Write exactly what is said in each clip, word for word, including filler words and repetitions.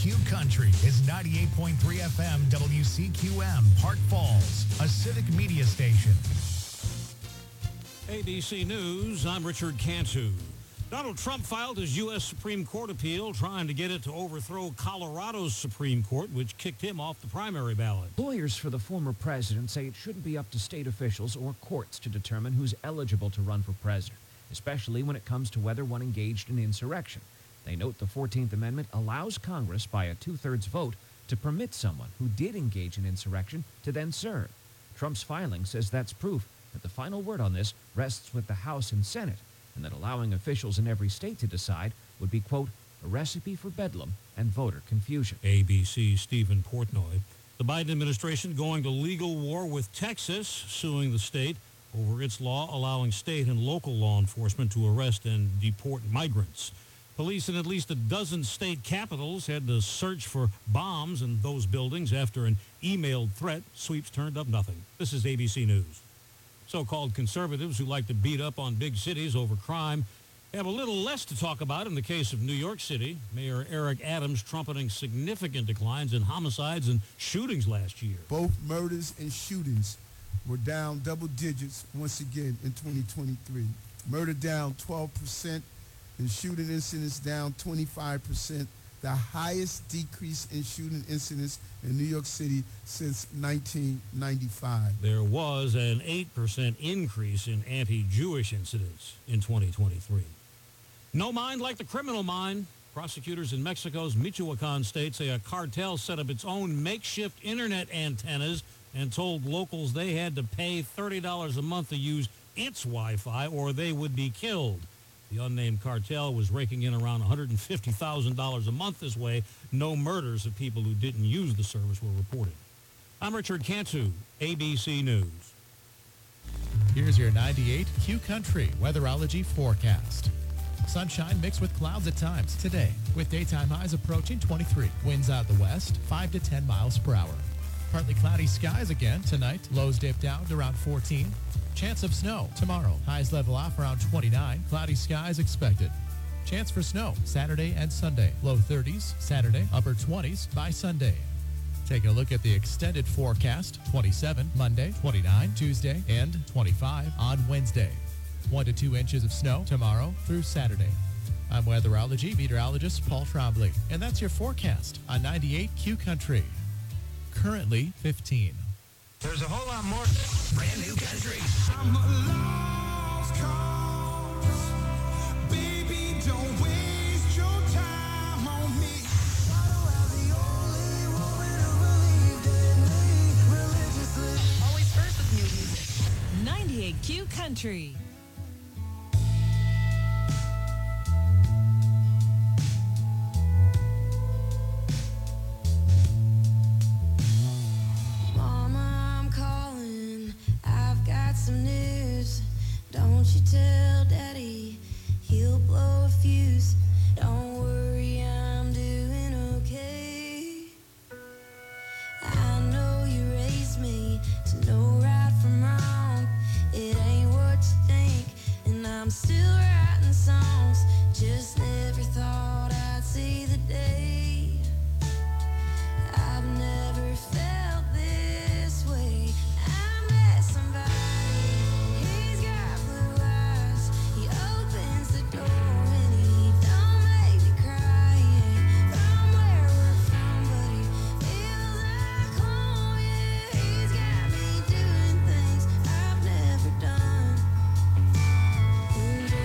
Q Country is ninety-eight point three F M W C Q M, Park Falls, a civic media station. A B C News, I'm Richard Cantu. Donald Trump filed his U S Supreme Court appeal trying to get it to overthrow Colorado's Supreme Court, which kicked him off the primary ballot. Lawyers for the former president say it shouldn't be up to state officials or courts to determine who's eligible to run for president, especially when it comes to whether one engaged in insurrection. They note the fourteenth Amendment allows Congress by a two-thirds vote to permit someone who did engage in insurrection to then serve. Trump's filing says that's proof that the final word on this rests with the House and Senate, and that allowing officials in every state to decide would be, quote, a recipe for bedlam and voter confusion. A B C's Stephen Portnoy. The Biden administration going to legal war with Texas, suing the state over its law allowing state and local law enforcement to arrest and deport migrants. Police in at least a dozen state capitals had to search for bombs in those buildings after an emailed threat. Sweeps turned up nothing. This is A B C News. So-called conservatives who like to beat up on big cities over crime have a little less to talk about in the case of New York City. Mayor Eric Adams trumpeting significant declines in homicides and shootings last year. Both murders and shootings were down double digits once again in twenty twenty-three. Murder down twelve percent and shooting incidents down twenty-five percent. The highest decrease in shooting incidents in New York City since nineteen ninety-five. There was an eight percent increase in anti-Jewish incidents in twenty twenty-three. No mind like the criminal mind. Prosecutors in Mexico's Michoacan state say a cartel set up its own makeshift internet antennas and told locals they had to pay thirty dollars a month to use its Wi-Fi or they would be killed. The unnamed cartel was raking in around one hundred fifty thousand dollars a month this way. No murders of people who didn't use the service were reported. I'm Richard Cantu, A B C News. Here's your ninety-eight Q Country weatherology forecast. Sunshine mixed with clouds at times today, with daytime highs approaching twenty-three. Winds out the west, five to ten miles per hour. Partly cloudy skies again tonight. Lows dip down to around fourteen. Chance of snow tomorrow. Highs level off around twenty-nine. Cloudy skies expected. Chance for snow Saturday and Sunday. Low thirties Saturday, upper twenties by Sunday. Taking a look at the extended forecast. twenty-seven Monday, twenty-nine Tuesday, and twenty-five on Wednesday. One to two inches of snow tomorrow through Saturday. I'm weatherology meteorologist Paul Trombley, and that's your forecast on ninety-eight Q Country. Currently fifteen. There's a whole lot more brand new country. I'm a lost cause. Baby, don't waste your time on me. Why do I the only woman who believed in me religiously? Always first with new music. ninety-eight Q Country. Some news, don't you tell Daddy, he'll blow a fuse. Don't worry, I'm doing okay. I know you raised me to know right from wrong. It ain't what you think, and I'm still writing songs. Just never thought I'd see the day. I've never felt this way. I met somebody. Doing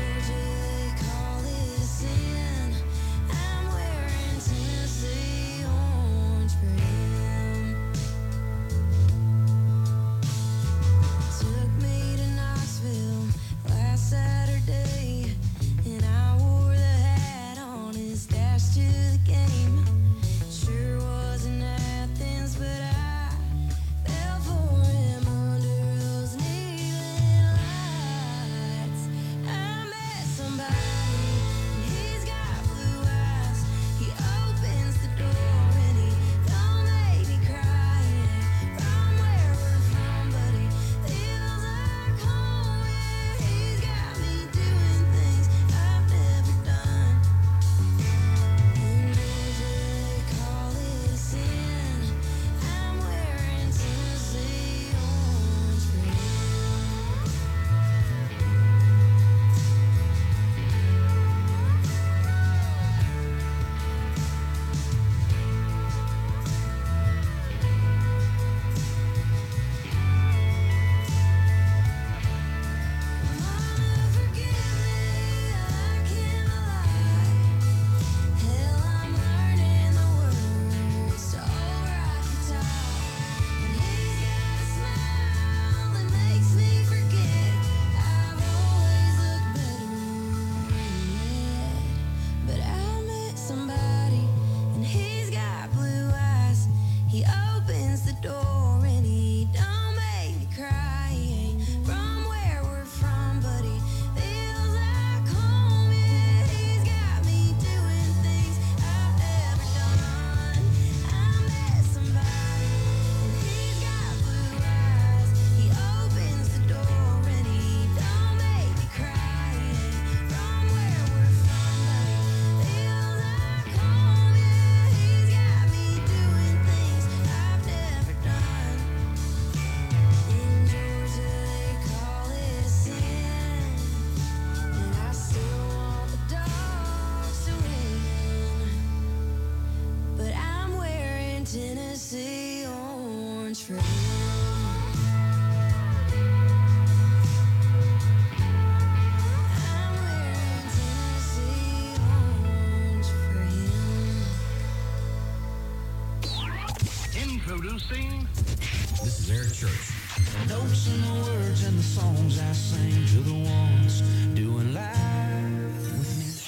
their church. Notes in the words and the songs I sing to the ones doing life with me.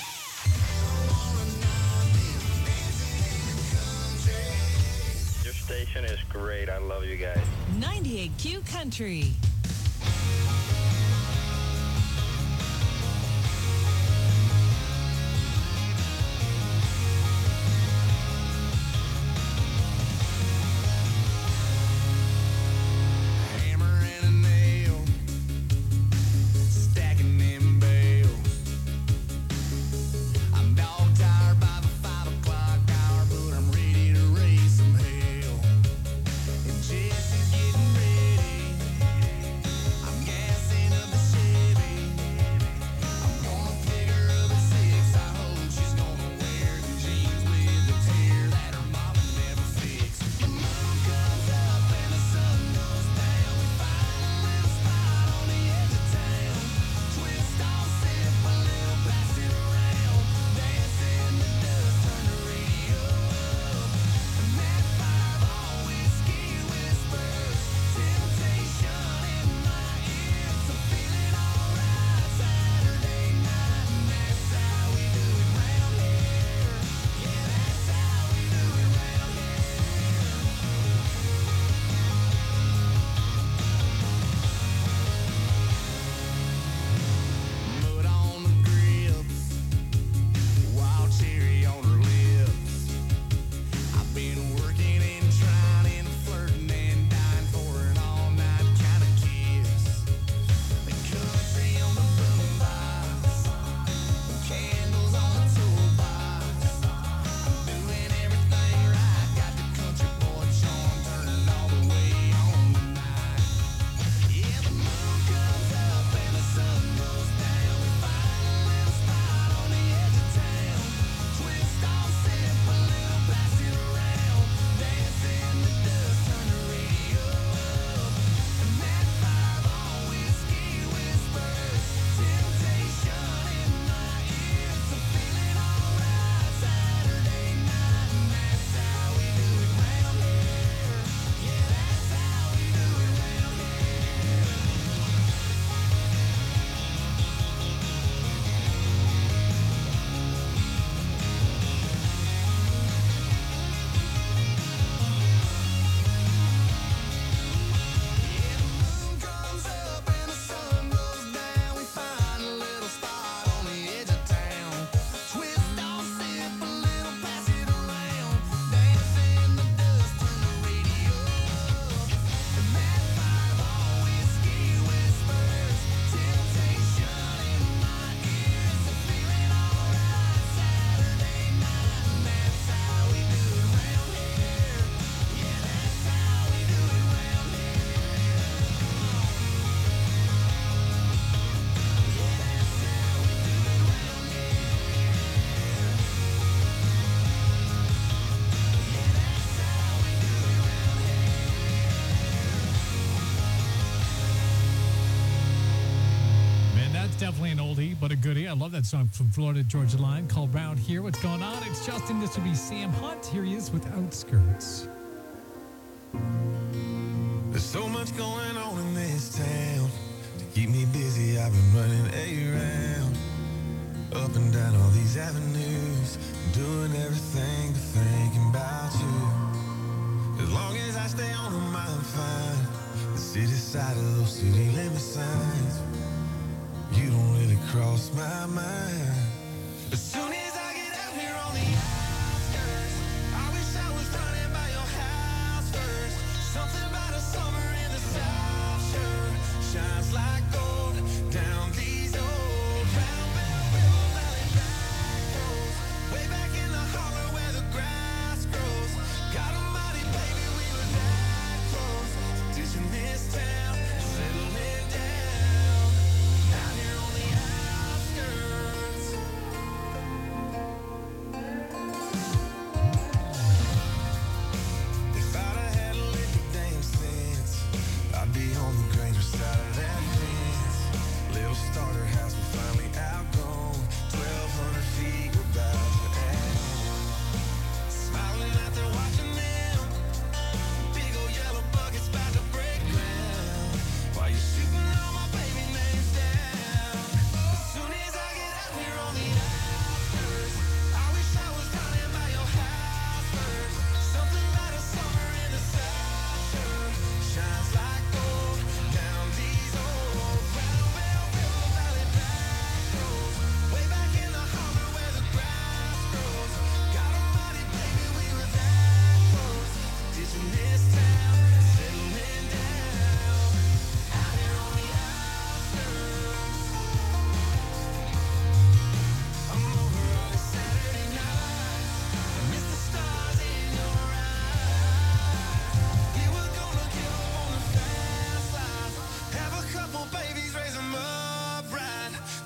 Your station is great. I love you guys. ninety-eight Q Country. Hammer and a nail, stacking them bales. I'm dog tired by the five o'clock hour, but I'm ready to raise some hell. And Jesse's getting ready. I'm gassing up the Chevy. I'm gonna pick her up at six. I hope she's gonna wear the jeans with the tear that her mama never fixed. The moon comes up and the sun goes down. We find a little spot on the edge of town. Twist on, sip a little, pass it around. Dance in the dust, turn the radio up. And that fireball whiskey whispers temptation in my ears. I'm feeling alright Saturday night, and that's how we do it round here. Yeah, that's how we do it round here. Mud on the grips, wild cherry on her lips. I've been working and trying and flirting and dying for an all-night kind of kiss. The country on the boombox, candles on the toolbox. I'm doing everything right, got the country boy charm turned all the way on tonight. Yeah, the moon comes up and the sun goes down. We find a little spot on the edge of town. Twist on, sip a little, pass it around. Dance in the dust, turn the radio up. And that fireball whiskey whispers temptation in my ears. I'm feeling alright Saturday night, and that's how we do it round here. Yeah, that's how we do it round here. Yeah, the moon comes up and the sun goes down. We find a little spot on the edge of town. Twist on, sip a little, pass it around. Dance in the dust, turn the radio up. And that fireball whiskey whispers temptation in my ears. I'm feeling alright Saturday night, and that's how we do it round here. Yeah, that's how we do it round here. Man, that's definitely an oldie, but a goodie. I love that song from Florida Georgia Line called Round Here. What's going on? It's Justin. This would be Sam Hunt. Here he is with Outskirts. There's so much going on in this town. To keep me busy, I've been running around. Up and down all these avenues. Doing everything but thinking about you. As long as I stay on them, I'm fine. The city side of those city limit signs. You don't really cross my mind. As soon as I get out here on the outskirts, I wish I was running by your house first. Something about a summer in the South sure shines like gold down these old round Bell River Valley back roads. Way back in the holler where the grass grows. God almighty, baby, we were that close. Ditching this town, settling down. Out here on the outskirts. If I'd have had a little damn sense, I'd be on the Granger side of that fence. Little starter house, we finally outgrown. Twelve hundred feet, we're about to add on. Smiling out there watching them. Big old yellow buckets about to break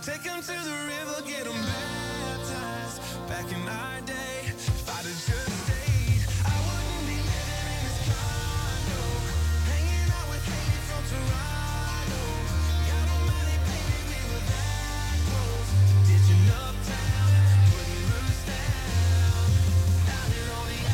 Take them to the river, get them baptized. Back in our day, if I'd have just stayed, I wouldn't be living in this condo, hanging out with Haley from Toronto. God almighty, baby, we were that close. Ditching uptown, putting roots down, down here on the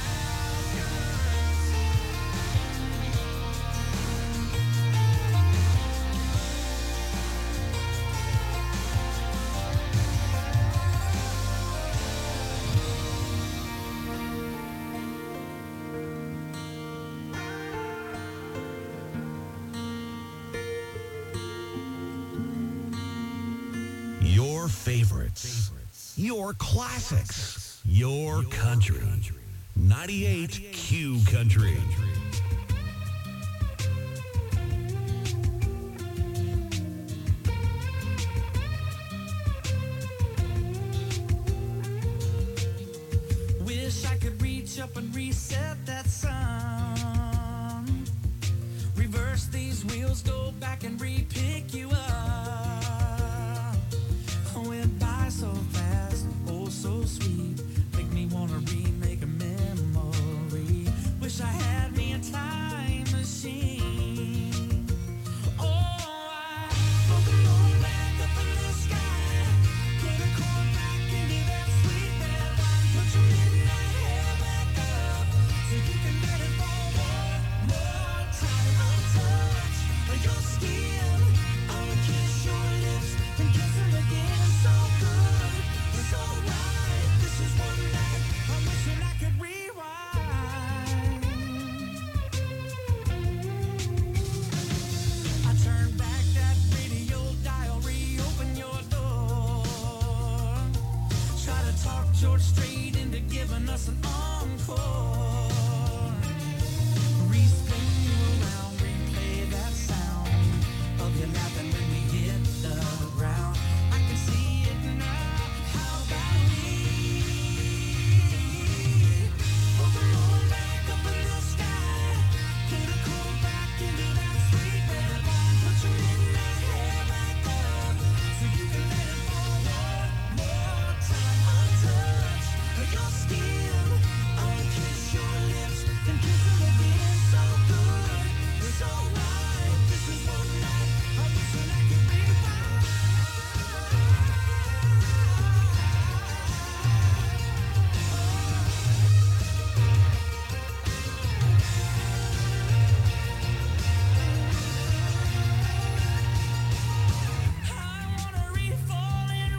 Your favorites, your classics, your country. ninety-eight Q Country. Wish I could reach up and reset that sun. Reverse these wheels, go back and re-pick you up. Went by so fast, oh so sweet. Make me wanna remake a memory. Wish I had me a time machine. Oh, I put the moon back up in the sky. Put a cord back into that sweet red wine. Put your midnight hair back up so you can let it fall one more time. I'll touch your skin, I'll kiss your lips and kiss them again. So good, so right. This is one night I'm wishing I could rewind. I turn back that radio dial, reopen your door. Try to talk George Strait into giving us an encore. Respin you around, replay that sound of you laughing when we hit the ground. I can see it now. How about we put the moon back up in the sky? Put a cord back into that sweet red wine. Put your midnight hair back up so you can let it fall one more time. I'll touch your skin, I'll kiss your lips and kiss them again. So good, so right. This is one night I'm wishing I could rewind. I wanna re-fall and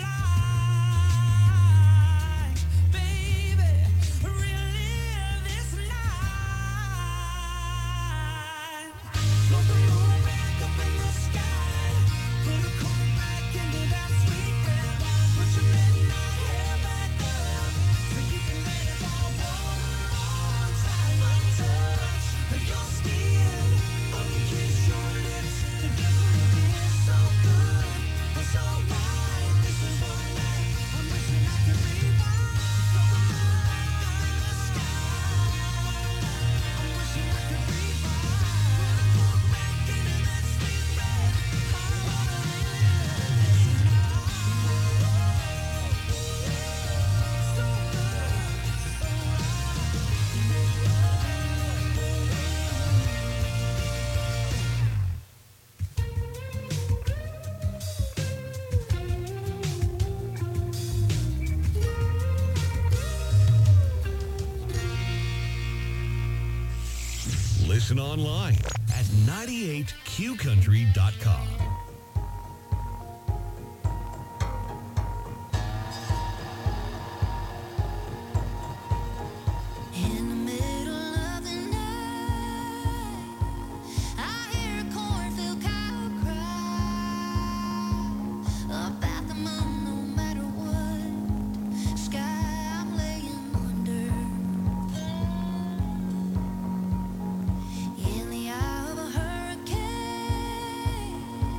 re-fly, baby, relive this night. Put the moon back up in the sky, put a cord back into that sweet red wine. Put your midnight hair back up so you can let it fall one more time. I'll touch your skin, I'll kiss your lips and kiss them again. So good, so right. This is one night I'm wishing I could rewind. Throw the moon back up in the sky. I'm wishing I could rewind. Put a cord back into that sweet red. I wanna relive this night. So good, so Listen online at ninety-eight q country dot com. In the middle of the night, I hear a cornfield cow cry about the moon. No matter what sky I'm laying under, in the eye of a hurricane,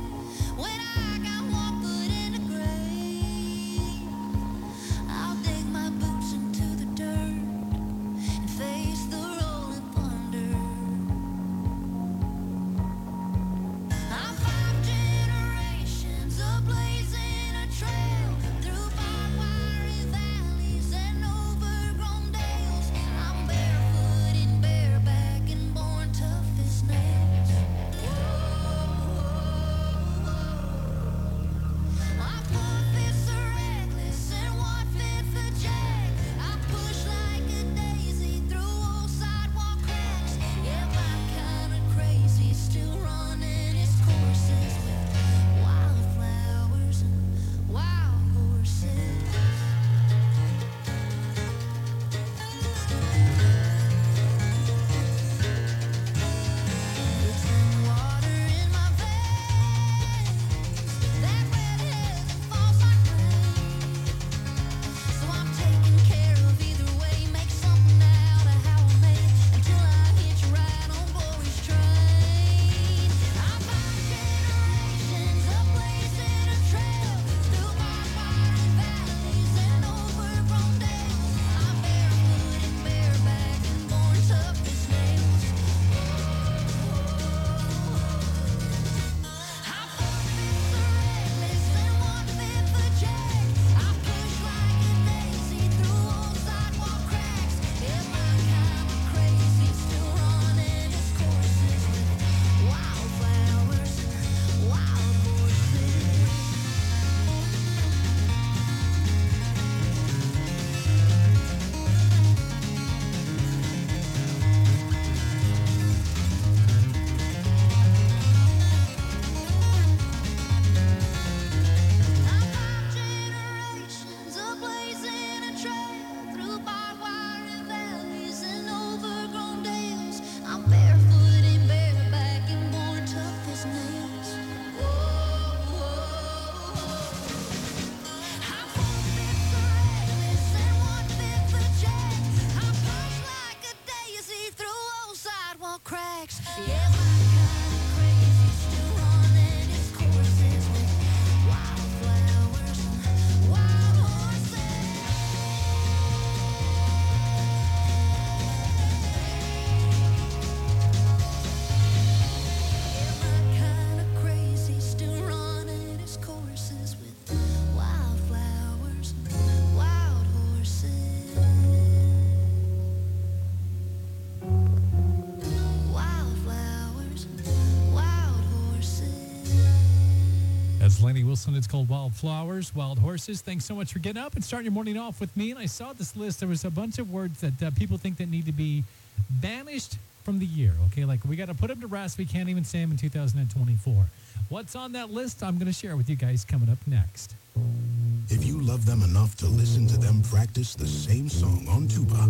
Wilson. It's called Wildflowers, Wild Horses. Thanks so much for getting up and starting your morning off with me. And I saw this list. There was a bunch of words that uh, people think that need to be banished from the year. Okay, like we got to put them to rest. We can't even say them in two thousand twenty-four. What's on that list? I'm going to share with you guys coming up next. If you love them enough to listen to them practice the same song on tuba,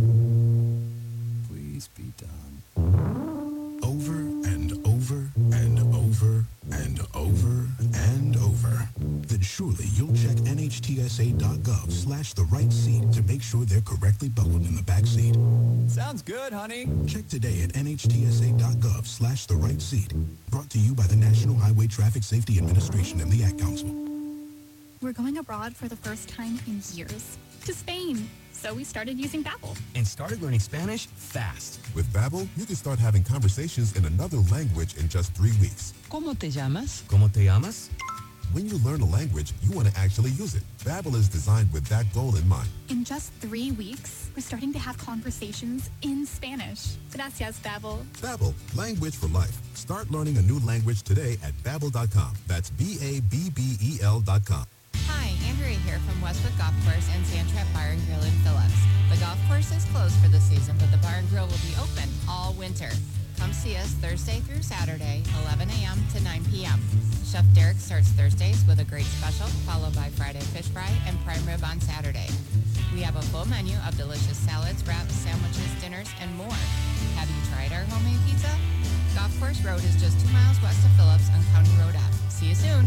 Please be done. over and over and over and over and over, then surely you'll check N H T S A dot gov slash the right seat to make sure they're correctly buckled in the back seat. Sounds good, honey. Check today at N H T S A dot gov slash the right seat. Brought to you by the National Highway Traffic Safety Administration and the Ad Council. We're going abroad for the first time in years, to Spain. So we started using Babbel. And started learning Spanish fast. With Babbel, you can start having conversations in another language in just three weeks. ¿Cómo te llamas? ¿Cómo te llamas? When you learn a language, you want to actually use it. Babbel is designed with that goal in mind. In just three weeks, we're starting to have conversations in Spanish. Gracias, Babbel. Babbel, language for life. Start learning a new language today at babbel dot com. That's B A B B E L dot com. Hi, Andrea here from Westwood Golf Course and Sandtrap Bar and Grill in Phillips. The golf course is closed for the season, but the bar and grill will be open all winter. Come see us Thursday through Saturday, eleven a.m. to nine p.m. Chef Derek starts Thursdays with a great special, followed by Friday fish fry and prime rib on Saturday. We have a full menu of delicious salads, wraps, sandwiches, dinners, and more. Have you tried our homemade pizza? Golf Course Road is just two miles west of Phillips on County Road F. See you soon.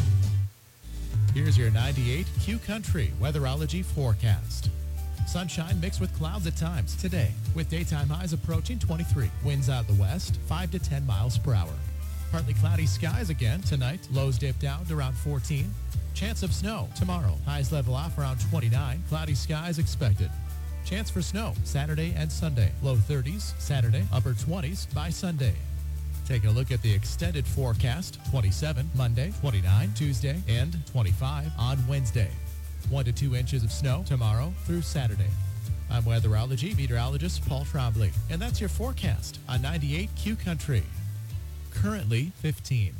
Here's your ninety-eight Q Country weatherology forecast. Sunshine mixed with clouds at times today, with daytime highs approaching twenty-three. Winds out the west, five to ten miles per hour. Partly cloudy skies again tonight. Lows dip down to around fourteen. Chance of snow tomorrow. Highs level off around twenty-nine. Cloudy skies expected. Chance for snow Saturday and Sunday. Low thirties Saturday, upper twenties by Sunday. Taking a look at the extended forecast, twenty-seven Monday, twenty-nine Tuesday, and twenty-five on Wednesday. One to two inches of snow tomorrow through Saturday. I'm weatherology meteorologist Paul Trombley, and that's your forecast on ninety-eight Q Country. Currently fifteen.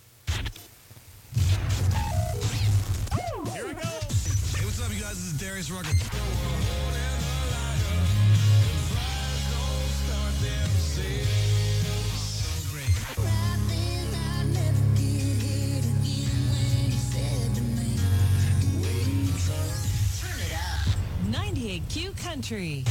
Here we go. Hey, what's up, you guys? This is Darius Rucker. ninety-eight Q Country.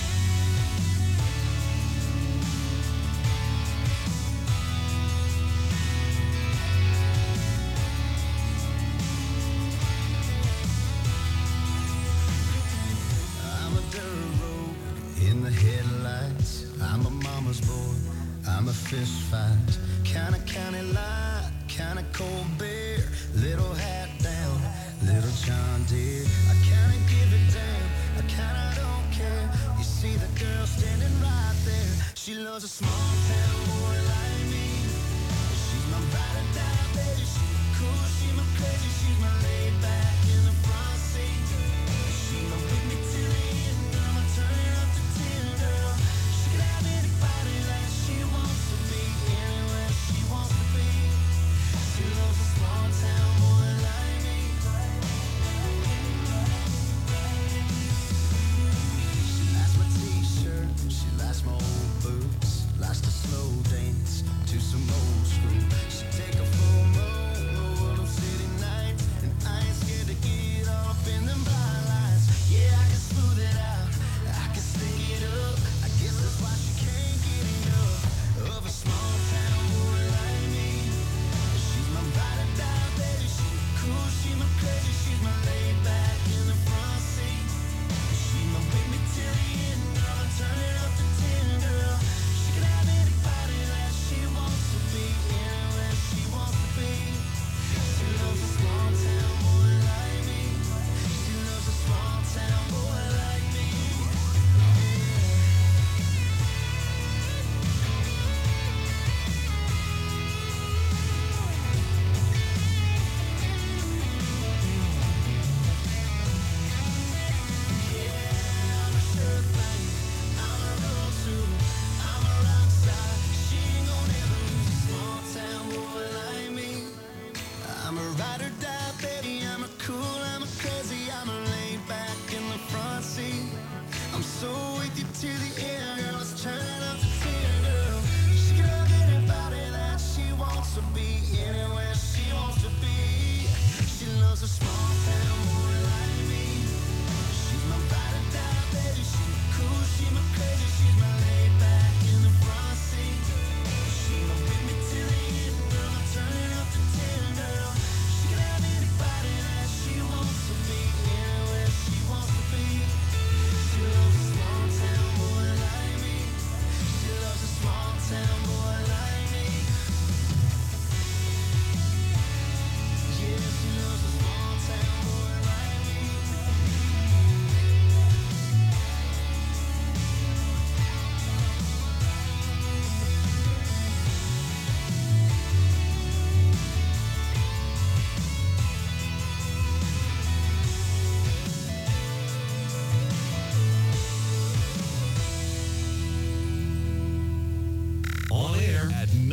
I'm a dirt road in the headlights. I'm a mama's boy. I'm a fist fight. Kinda county line, kinda cold beer. Little hat down, little John Deere. I kinda give it down, I kinda don't care. You see the girl standing right there. She loves a small town boy like me. She's my ride or die, baby. She's my cool, she's my crazy, she's my laid back in the front seat. She's my with me till the end, girl. I turn it up to ten, girl. She can have anybody that she wants to be, anywhere she wants to be. She loves a small town boy like me. She likes my t-shirt, she likes my old boots, likes to slow dance to some old school. She take a full moon over them city nights, and I ain't scared.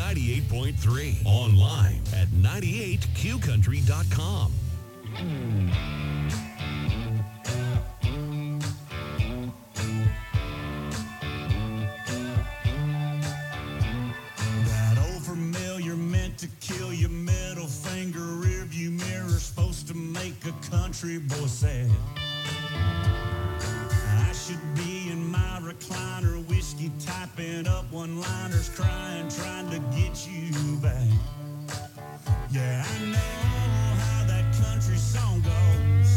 ninety-eight point three. Online at ninety-eight q country dot com. That old familiar meant to kill your middle finger rearview mirror, supposed to make a country boy sad. I should be in my recliner, whiskey typing up one-liners, crying, trying to get you back. Yeah, I know how that country song goes.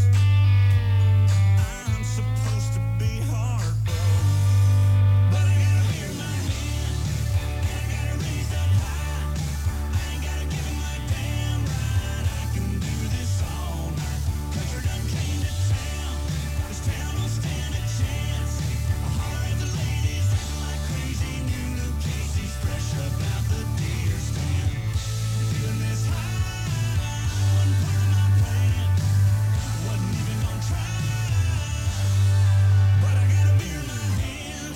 I'm supposed to be heartbroken, but I got a beer in my hand, and I got it raised up high. I ain't gotta give it my damn right. I can do this all night. Country done came to town. This town don't stand a chance. I holler at the ladies, acting like crazy. New Luke Casey's fresh up out the deer stand. Feeling this high, wasn't part of my plan. Wasn't even gonna try, but I got a beer in my hand.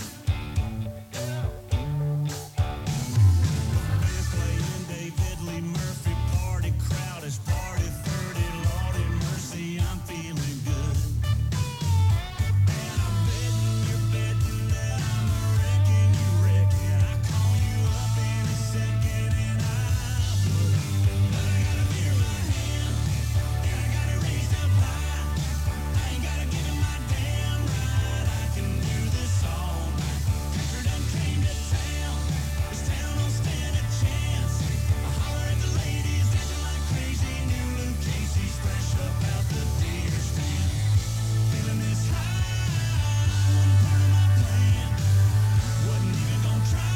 Bands playing, David Lee Murphy, party crowd is party thirty. Lordy mercy, I'm feeling good. And I'm betting you're betting that I'm a wrecking you wrecking. I call you up in a second and I would. But I got a beer in my hand, and I got it raised up high. I ain't gotta give it my damn right. I can do this all night. Country done came to town. This town don't stand a chance. I holler at the ladies, acting like crazy. New Luke Casey's fresh up out the deer stand. Feeling this high, wasn't part of my plan. Wasn't even gonna try,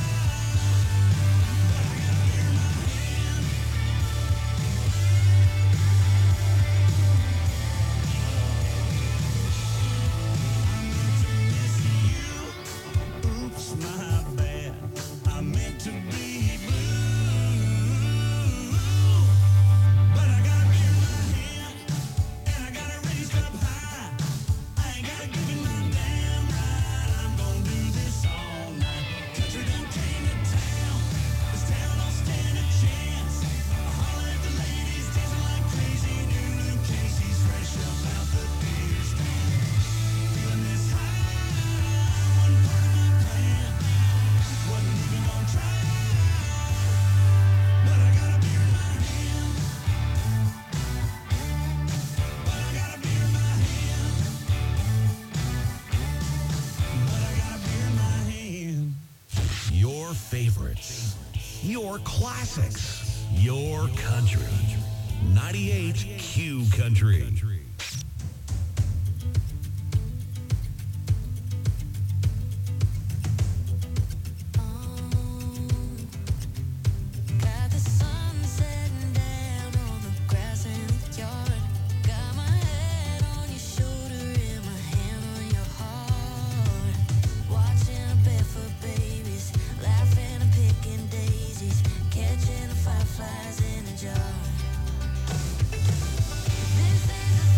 but I got a beer in my hand. Oops, my bad. I meant to be blue, but I got a beer in my hand, and I got it raised up high. I ain't gotta give it my damn right. I'm gonna do this all night. Country done came to town. This town don't stand a chance. I holler at the ladies, dancing like crazy. New Luke Casey's fresh up out the deer stand. Feeling this high, wasn't part of my plan. Wasn't even gonna try, but I got a beer in my hand. But I got a beer in my hand. But I got a beer in my hand. Your favorites, your classics, your country. ninety-eight Q Country. Got the sun setting down on the grass in the yard. Got my head on your shoulder and my hand on your heart. Watching the barefoot babies, laughing and picking daisies, catching the fireflies in a jar. This is a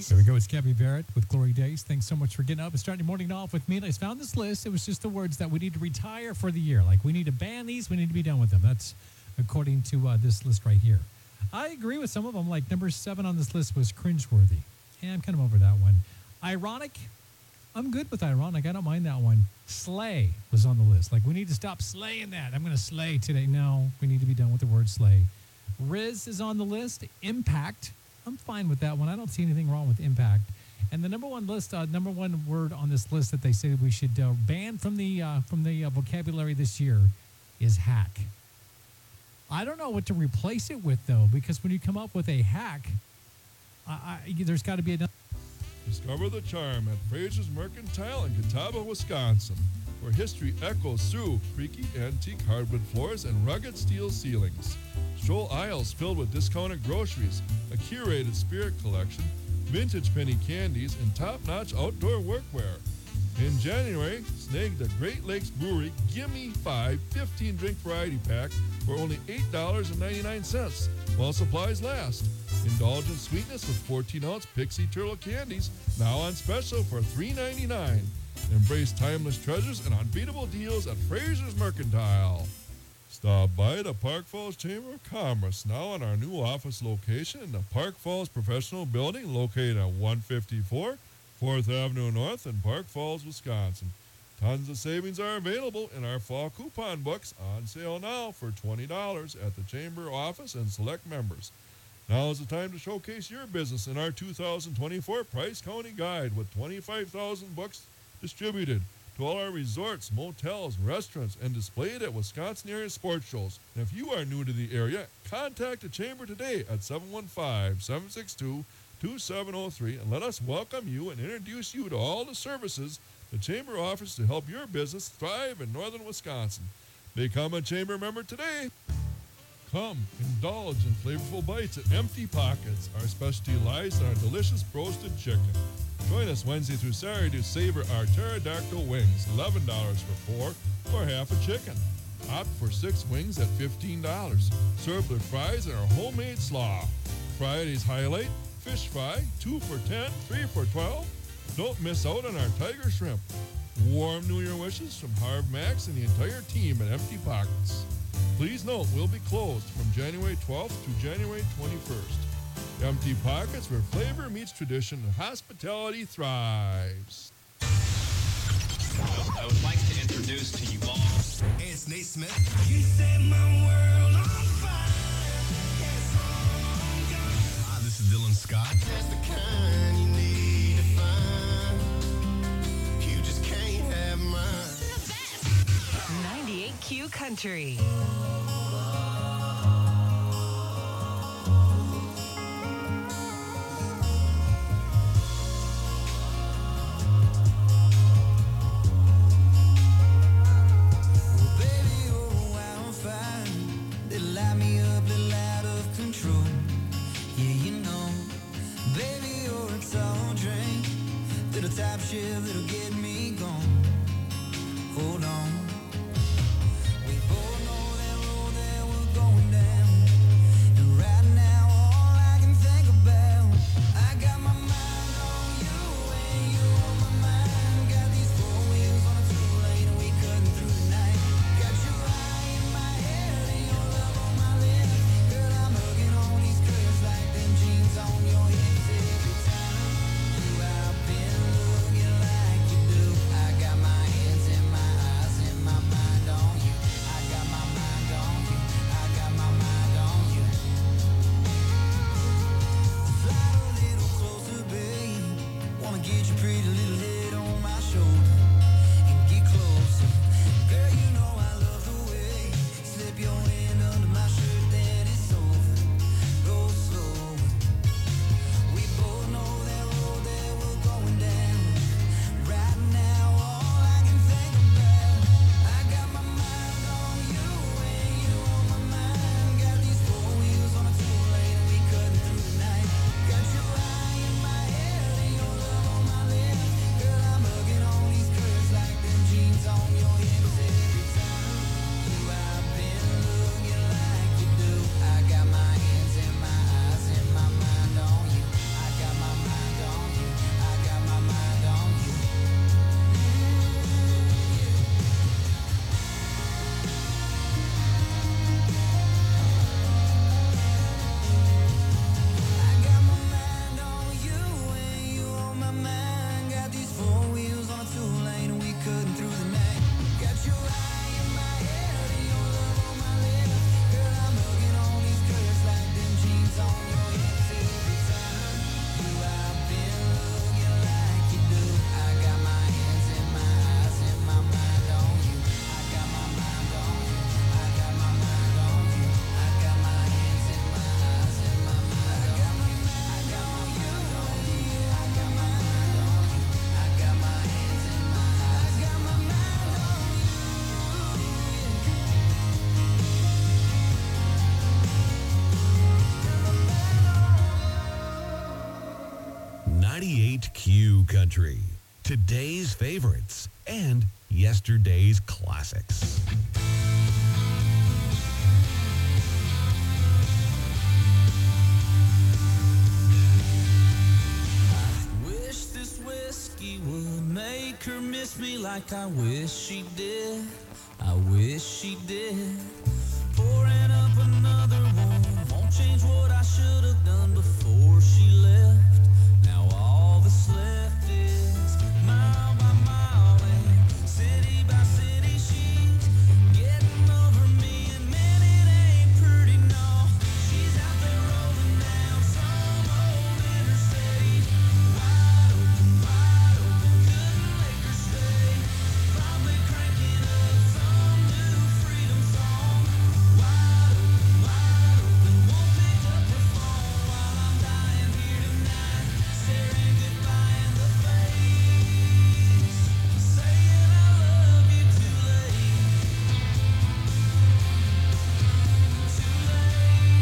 There we go. It's Gabby Barrett with Glory Days. Thanks so much for getting up and starting your morning off with me. And I found this list. It was just the words that we need to retire for the year. Like, we need to ban these. We need to be done with them. That's according to uh, this list right here. I agree with some of them. Like, number seven on this list was cringeworthy. Yeah, I'm kind of over that one. Ironic. I'm good with ironic. I don't mind that one. Slay was on the list. Like, we need to stop slaying that. I'm going to slay today. No, we need to be done with the word slay. Riz is on the list. Impact. I'm fine with that one. I don't see anything wrong with impact. And the number one list, uh, number one word on this list that they say we should uh, ban from the uh, from the uh, vocabulary this year is hack. I don't know what to replace it with, though, because when you come up with a hack, I, I, there's got to be another. Discover the charm at Fraser's Mercantile in Catawba, Wisconsin, where history echoes through creaky antique hardwood floors and rugged steel ceilings. Stroll aisles filled with discounted groceries, a curated spirit collection, vintage penny candies, and top-notch outdoor workwear. In January, snag the Great Lakes Brewery Gimme five fifteen-drink variety pack for only eight dollars and ninety-nine cents while supplies last. Indulge in sweetness with fourteen-ounce Pixie Turtle candies, now on special for three ninety-nine. Embrace timeless treasures and unbeatable deals at Fraser's Mercantile. Stop by the Park Falls Chamber of Commerce, now in our new office location in the Park Falls Professional Building, located at one fifty-four fourth Avenue North in Park Falls, Wisconsin. Tons of savings are available in our fall coupon books, on sale now for twenty dollars at the Chamber office and select members. Now is the time to showcase your business in our two thousand twenty-four Price County Guide with twenty-five thousand books distributed to all our resorts, motels, restaurants, and displayed at Wisconsin area sports shows. And if you are new to the area, contact the Chamber today at seven one five, seven six two, two seven zero three and let us welcome you and introduce you to all the services the Chamber offers to help your business thrive in northern Wisconsin. Become a Chamber member today. Come, indulge in flavorful bites at Empty Pockets. Our specialty lies in our delicious roasted chicken. Join us Wednesday through Saturday to savor our pterodactyl wings, eleven dollars for four, or half a chicken. Opt for six wings at fifteen dollars. Served with fries and our homemade slaw. Friday's highlight, fish fry, two for ten, three for twelve. Don't miss out on our tiger shrimp. Warm New Year wishes from Harv Max and the entire team at Empty Pockets. Please note, we'll be closed from January twelfth to January twenty-first. Empty Pockets, where flavor meets tradition and hospitality thrives. I would like to introduce to you all. Hey, it's Nate Smith. You set my world on fire. Yes, Hi, this is Dylan Scott. that's the kind you need to find. You just can't have mine. ninety-eight Q Country. Baby, you're a wildfire. They light me up, little out of control. Yeah, you know. Baby, you're a tall drink. Little top shift that'll get me gone. Hold on. We both know that Country. Today's favorites and yesterday's classics. Wish this whiskey would make her miss me like I wish she did. I wish she did. Pouring up another one won't change what I should have done before she left. Now all that's left is mile by mile and city by city she's getting over me, and man, it ain't pretty, no. She's out there rolling down some old interstate, wide open, wide open, couldn't make her stay. Probably cranking up some new freedom song, wide open, wide open, won't pick up her phone while I'm dying here tonight, staring goodbye in the face, saying I love you too late, too late.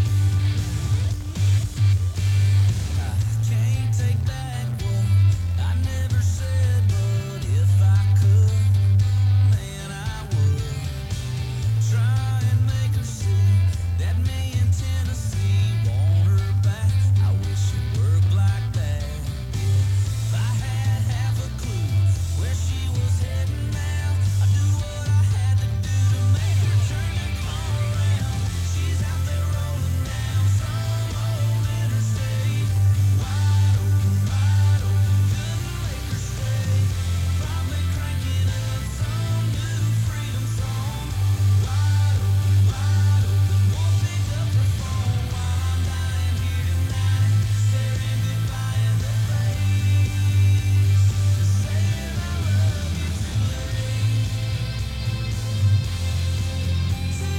I can't take back what I never said, but if I could, man, I would try and make her see that me in Tennessee want her back. I wish it worked like that. If I had half a clue where she was heading now, I'd do what I had to do to make her turn the car around. She's out there rolling down some old interstate, wide open, wide open, couldn't make her stay. Probably cranking up some new freedom song, wide open, wide open, won't pick up her phone while I'm dying here tonight, staring goodbye in the face, saying I love you too late, too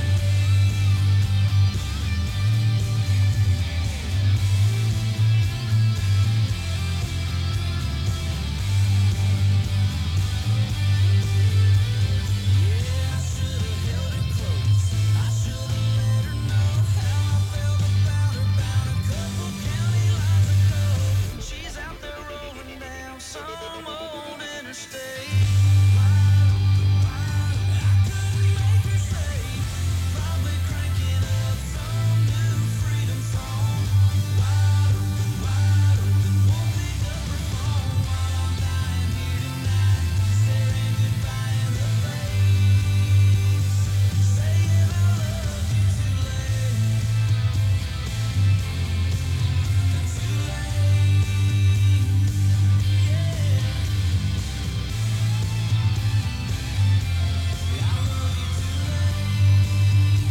Yeah, I should've held her close. I should've let her know how I felt about her about a couple county lines ago. She's out there rolling down some old interstate, wide open, wide open, I couldn't make her stay. Probably cranking up some new freedom song, wide open, wide open, won't pick up her phone while I'm dying here tonight, staring goodbye in the face, saying I love you too late, too late, yeah. Yeah, I love you too late.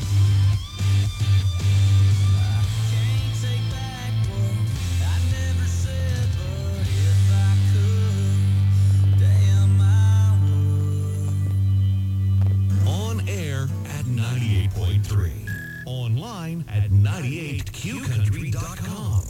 I can't take back what I never said, but if I could, damn I would. On air at ninety-eight point three. Online at ninety-eight q country dot com.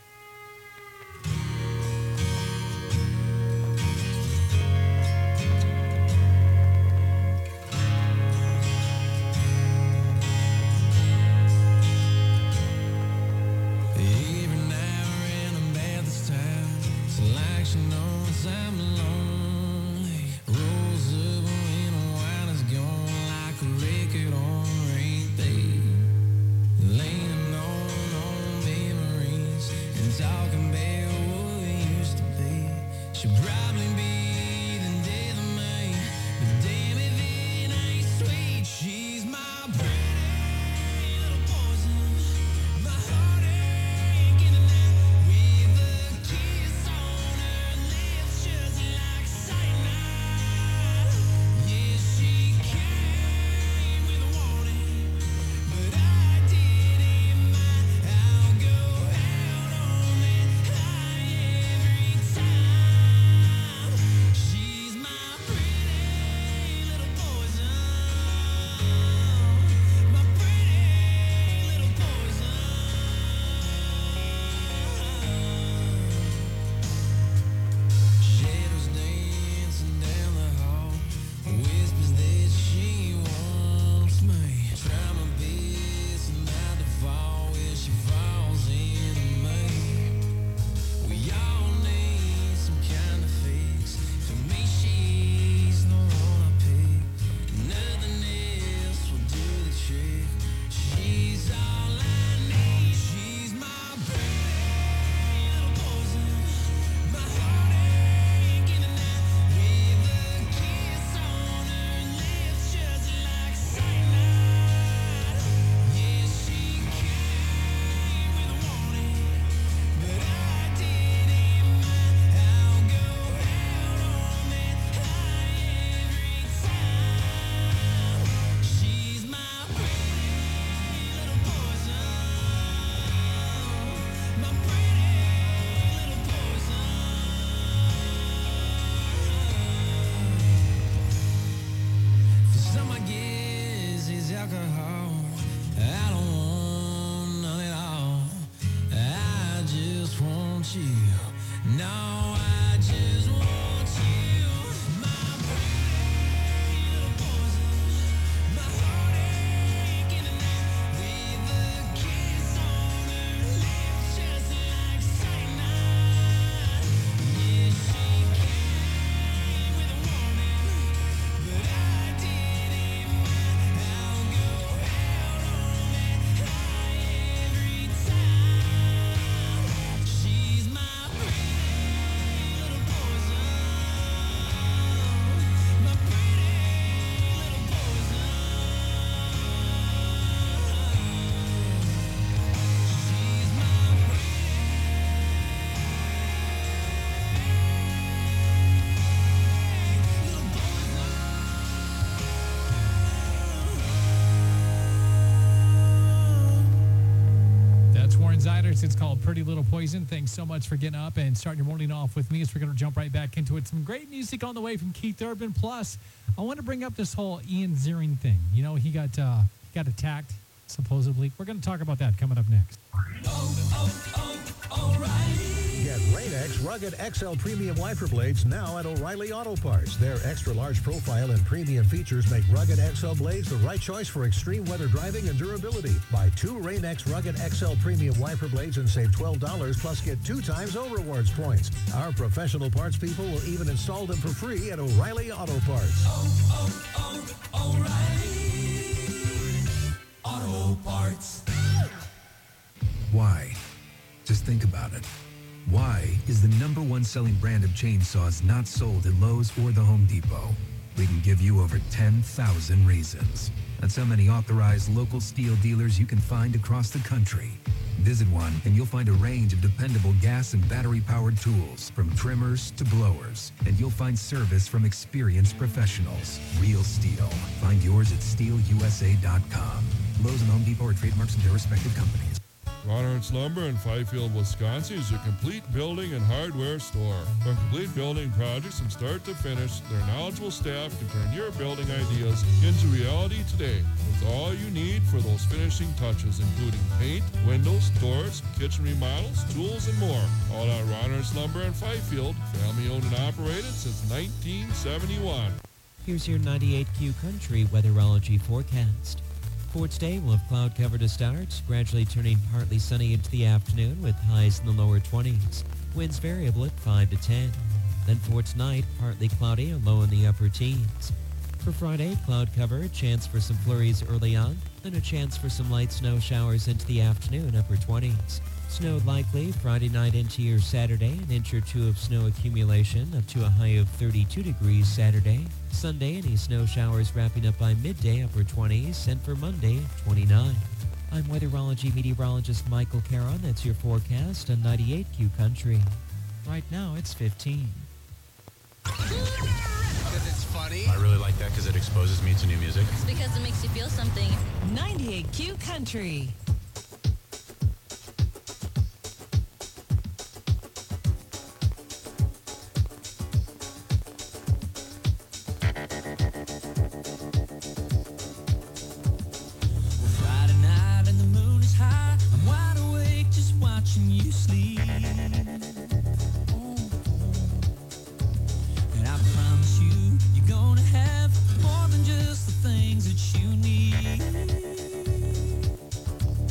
Every now and then about this time, it's like she knows I'm lonely. Rolls up when the wine is gone like a record on repeat. Laying on, on memories alcohol. I don't want none at all. I just want you. No, I just want you. My pretty little poison. My heart aching tonight. With a kiss on her lips, just like cyanide. Yeah, she came with a warning, but I didn't mind. I'll go out on that high every time. She's my pretty little poison. My pretty little poison. She's my That's Warren Ziders. It's called Pretty Little Poison. Thanks so much for getting up and starting your morning off with me as we're going to jump right back into it. Some great music on the way from Keith Urban. Plus, I want to bring up this whole Ian Ziering thing. You know, he got uh, he got attacked, supposedly. We're going to talk about that coming up next. Get Rain-X Rugged X L Premium Wiper Blades now at O'Reilly Auto Parts. Their extra large profile and premium features make Rugged X L blades the right choice for extreme weather driving and durability. Buy two Rain-X Rugged X L Premium Wiper Blades and save twelve dollars plus get two times O-Rewards points. Our professional parts people will even install them for free at O'Reilly Auto Parts. Auto Parts. Why? Just think about it. Why is the number one selling brand of chainsaws not sold at Lowe's or the Home Depot? We can give you over ten thousand reasons. That's how many authorized local steel dealers you can find across the country. Visit one and you'll find a range of dependable gas and battery-powered tools, from trimmers to blowers. And you'll find service from experienced professionals. Real steel. Find yours at steel U S A dot com. Lowe's and Home Depot are trademarks of their respective companies. Ronhardt's Lumber in Fifield, Wisconsin is your complete building and hardware store. For complete building projects from start to finish, their knowledgeable staff can turn your building ideas into reality today with all you need for those finishing touches, including paint, windows, doors, kitchen remodels, tools, and more. All at Ronhardt's Lumber in Fifield, family owned and operated since nineteen seventy-one. Here's your ninety-eight Q Country weatherology forecast. For today, we'll have cloud cover to start, gradually turning partly sunny into the afternoon with highs in the lower twenties. Winds variable at five to ten. Then for tonight, partly cloudy and low in the upper teens. For Friday, cloud cover, a chance for some flurries early on, then a chance for some light snow showers into the afternoon, upper twenties. Snow likely Friday night into your Saturday, an inch or two of snow accumulation up to a high of thirty-two degrees Saturday. Sunday, any snow showers wrapping up by midday, upper twenties, and for Monday, twenty-nine. I'm weatherology meteorologist Michael Caron. That's your forecast on ninety-eight Q Country. Right now, it's fifteen. Because it's funny. I really like that because it exposes me to new music. It's because it makes you feel something. ninety-eight Q Country. Friday night and the moon is high. I'm wide awake just watching you sleep. And I promise you, you're gonna have more than just the things that you need.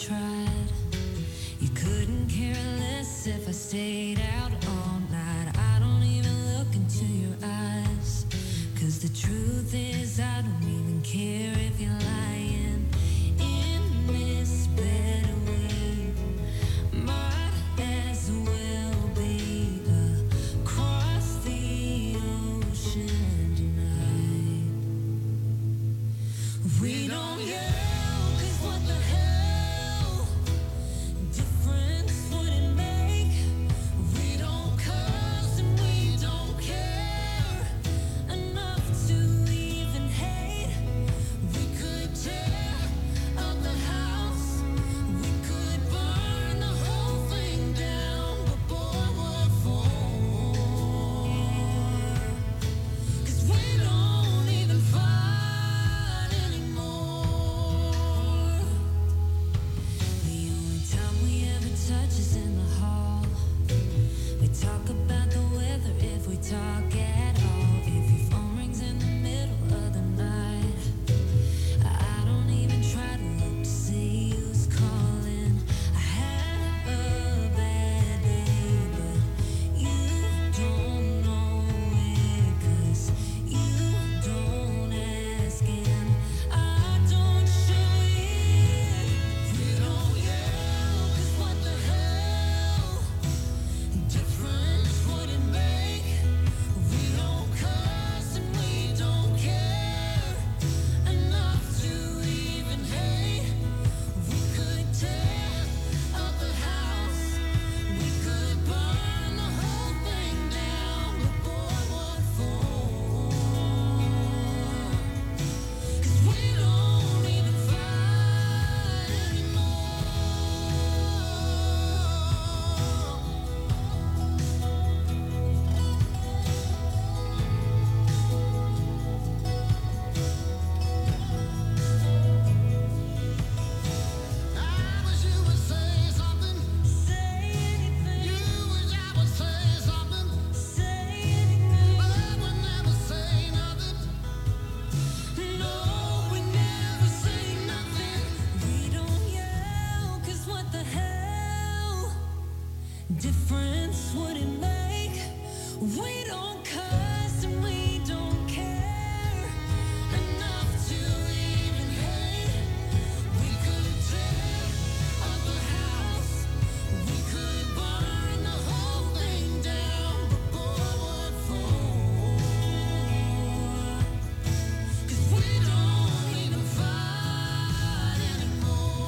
tried. You couldn't care less if I stayed out all night. I don't even look into your eyes. Cause the truth is I don't even care if you're lying. In this bed we might as well be across the ocean tonight. We don't yell, cause what the hell difference would it make? We don't cuss and we don't care enough to even hate. We could tear up the house, we could burn the whole thing down, but boy, what for? Cause we don't even fight anymore. The only time we ever touch is in the hall. We talk about the weather if we talk at all. If your phone rings in the middle of the night, I don't even try to look to see who's calling. I had a bad day, but you don't know it, cause you don't ask and I don't show it. We don't yell, cause what the hell difference would it make? We don't cuss and we don't care enough to even hate. We could tear up the house, we could burn the whole thing down, but boy, what for? Cause we don't even fight anymore. I wish you would say something. Say anything. You wish I would say something. Say anything. But I would never say nothing. No, we never say nothing. We don't yell, cause what the hell difference would it make? We don't cuss and we don't care enough to even hate. We could tear up the house, we could burn the whole thing down, but boy, what for? Cause we don't even fight anymore.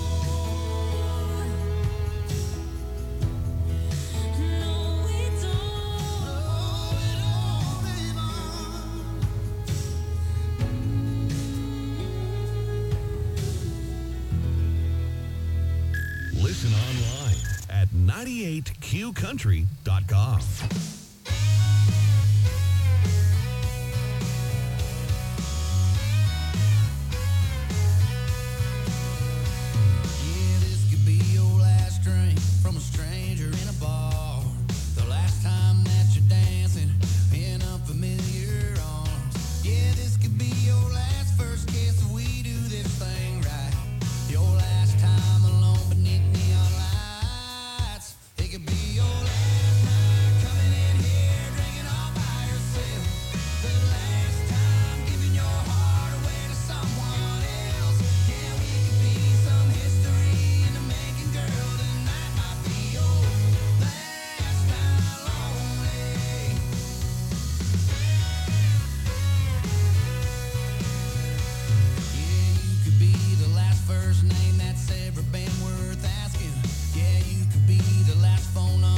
No, we don't. No, we don't even. Listen online at ninety-eight Q country dot com. Yeah, this could be your last drink from a stranger in a bar. The last time that you're dancing in unfamiliar arms. Yeah, this could be your last first kiss if we do this thing right. Your last time alone beneath neon lights. It could be your last night coming in here drinking all by yourself. The last time giving your heart away to someone else. Yeah, we could be some history in the making, girl. Tonight might be your last night lonely. Yeah, you could be the last first name that's ever been worth asking. Yeah, you could be the last phone